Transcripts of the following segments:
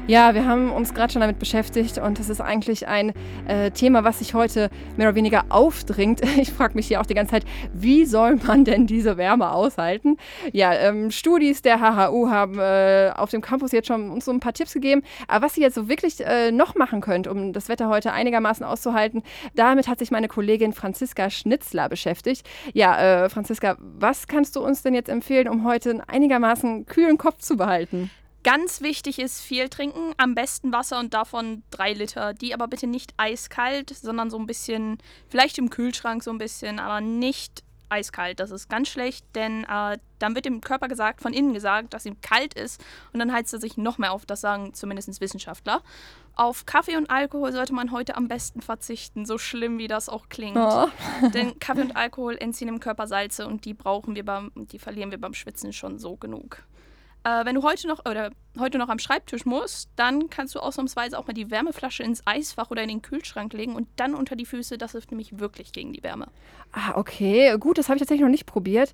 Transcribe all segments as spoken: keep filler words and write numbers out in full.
Ja, wir haben uns gerade schon damit beschäftigt und das ist eigentlich ein äh, Thema, was sich heute mehr oder weniger aufdringt. Ich frage mich hier auch die ganze Zeit, wie soll man denn diese Wärme aushalten? Ja, ähm, Studis der H H U haben äh, auf dem Campus jetzt schon uns so ein paar Tipps gegeben. Aber was ihr jetzt so wirklich äh, noch machen könnt, um das Wetter heute einigermaßen auszuhalten, damit hat sich meine Kollegin Franziska Schnitzler beschäftigt. Ja, äh, Franziska, was kannst du uns denn jetzt empfehlen, um heute einen einigermaßen kühlen Kopf zu behalten? Ganz wichtig ist viel trinken, am besten Wasser und davon drei Liter. Die aber bitte nicht eiskalt, sondern so ein bisschen, vielleicht im Kühlschrank so ein bisschen, aber nicht eiskalt. Das ist ganz schlecht, denn äh, dann wird dem Körper gesagt, von innen gesagt, dass ihm kalt ist und dann heizt er sich noch mehr auf. Das sagen zumindest Wissenschaftler. Auf Kaffee und Alkohol sollte man heute am besten verzichten, so schlimm wie das auch klingt. Oh. Denn Kaffee und Alkohol entziehen dem Körper Salze und die brauchen wir beim, die verlieren wir beim Schwitzen schon so genug. Äh, wenn du heute noch oder heute noch am Schreibtisch musst, dann kannst du ausnahmsweise auch mal die Wärmeflasche ins Eisfach oder in den Kühlschrank legen und dann unter die Füße. Das hilft nämlich wirklich gegen die Wärme. Ah, okay. Gut, das habe ich tatsächlich noch nicht probiert.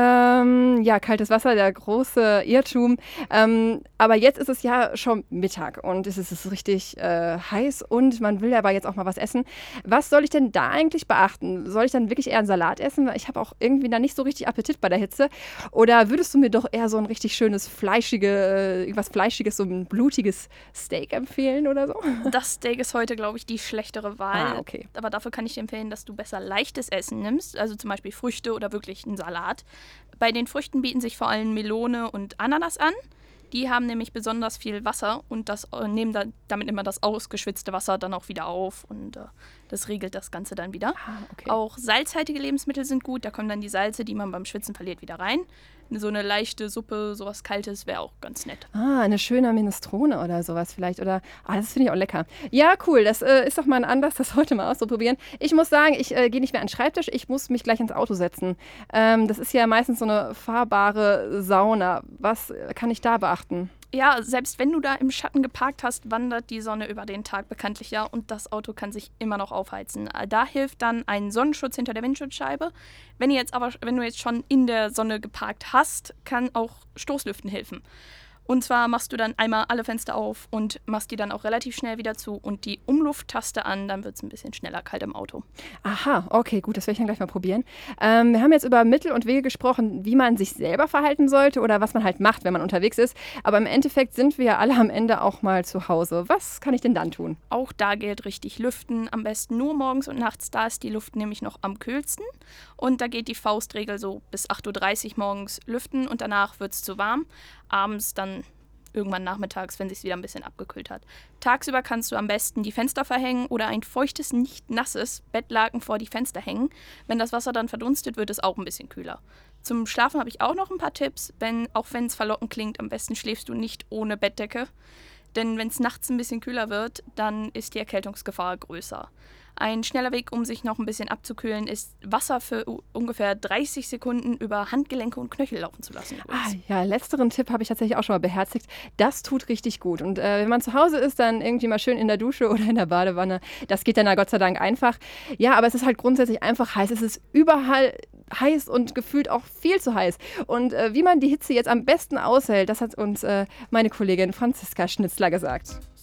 Ähm, ja, kaltes Wasser, der große Irrtum. Ähm, aber jetzt ist es ja schon Mittag und es ist richtig äh, heiß und man will aber jetzt auch mal was essen. Was soll ich denn da eigentlich beachten? Soll ich dann wirklich eher einen Salat essen? Weil ich habe auch irgendwie da nicht so richtig Appetit bei der Hitze. Oder würdest du mir doch eher so ein richtig schönes, fleischige, äh, irgendwas Fleischiges, so ein blutiges Steak empfehlen oder so? Das Steak ist heute, glaube ich, die schlechtere Wahl. Ah, okay. Aber dafür kann ich dir empfehlen, dass du besser leichtes Essen nimmst, also zum Beispiel Früchte oder wirklich einen Salat. Bei den Früchten bieten sich vor allem Melone und Ananas an. Die haben nämlich besonders viel Wasser und das, äh, nehmen da, damit immer das ausgeschwitzte Wasser dann auch wieder auf und äh, das regelt das Ganze dann wieder. Ah, okay. Auch salzhaltige Lebensmittel sind gut, da kommen dann die Salze, die man beim Schwitzen verliert, wieder rein. So eine leichte Suppe, sowas Kaltes wäre auch ganz nett. Ah, eine schöne Minestrone oder sowas vielleicht. Oder, ah, das finde ich auch lecker. Ja, cool. Das äh, ist doch mal ein Anlass, das heute mal auszuprobieren. Ich muss sagen, ich äh, gehe nicht mehr an den Schreibtisch. Ich muss mich gleich ins Auto setzen. Ähm, das ist ja meistens so eine fahrbare Sauna. Was äh, kann ich da beachten? Ja, selbst wenn du da im Schatten geparkt hast, wandert die Sonne über den Tag bekanntlich ja und das Auto kann sich immer noch aufheizen. Da hilft dann ein Sonnenschutz hinter der Windschutzscheibe. Wenn, ihr jetzt aber, wenn du jetzt schon in der Sonne geparkt hast, kann auch Stoßlüften helfen. Und zwar machst du dann einmal alle Fenster auf und machst die dann auch relativ schnell wieder zu und die Umlufttaste an, dann wird es ein bisschen schneller kalt im Auto. Aha, okay, gut, das werde ich dann gleich mal probieren. Ähm, wir haben jetzt über Mittel und Wege gesprochen, wie man sich selber verhalten sollte oder was man halt macht, wenn man unterwegs ist. Aber im Endeffekt sind wir ja alle am Ende auch mal zu Hause. Was kann ich denn dann tun? Auch da gilt richtig lüften, am besten nur morgens und nachts, da ist die Luft nämlich noch am kühlsten. Und da geht die Faustregel so bis acht Uhr dreißig morgens lüften und danach wird es zu warm. Abends dann irgendwann nachmittags, wenn es sich wieder ein bisschen abgekühlt hat. Tagsüber kannst du am besten die Fenster verhängen oder ein feuchtes, nicht nasses Bettlaken vor die Fenster hängen. Wenn das Wasser dann verdunstet, wird es auch ein bisschen kühler. Zum Schlafen habe ich auch noch ein paar Tipps. Wenn, auch wenn es verlockend klingt, am besten schläfst du nicht ohne Bettdecke. Denn wenn es nachts ein bisschen kühler wird, dann ist die Erkältungsgefahr größer. Ein schneller Weg, um sich noch ein bisschen abzukühlen, ist Wasser für u- ungefähr dreißig Sekunden über Handgelenke und Knöchel laufen zu lassen. Ah, ja, letzteren Tipp habe ich tatsächlich auch schon mal beherzigt. Das tut richtig gut. Und äh, wenn man zu Hause ist, dann irgendwie mal schön in der Dusche oder in der Badewanne. Das geht dann ja Gott sei Dank einfach. Ja, aber es ist halt grundsätzlich einfach heiß. Es ist überall heiß und gefühlt auch viel zu heiß. Und äh, wie man die Hitze jetzt am besten aushält, das hat uns äh, meine Kollegin Franziska Schnitzler gesagt.